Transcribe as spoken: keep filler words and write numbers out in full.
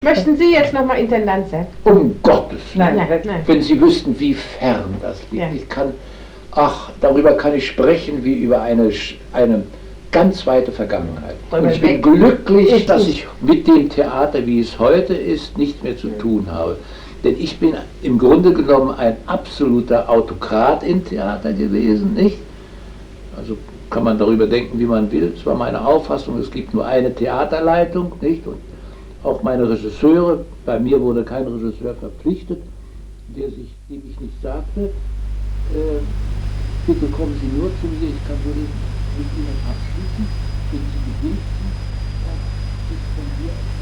Möchten Sie jetzt nochmal Intendant sein? Um Gottes Willen. Nein, nein, nein. Wenn Sie wüssten, wie fern das liegt. Ja. Ich kann, ach, darüber kann ich sprechen wie über eine, eine ganz weite Vergangenheit. Und ich bin glücklich, dass ich mit dem Theater, wie es heute ist, nichts mehr zu tun habe. Denn ich bin im Grunde genommen ein absoluter Autokrat im Theater gewesen, nicht? Also kann man darüber denken, wie man will. Es war meine Auffassung, es gibt nur eine Theaterleitung, nicht? Und auch meine Regisseure, bei mir wurde kein Regisseur verpflichtet, der sich, dem ich nicht sagte, äh, bitte kommen Sie nur zu mir, ich kann nur mit Ihnen abschließen, wenn Sie gewünscht sind, dass ich von mir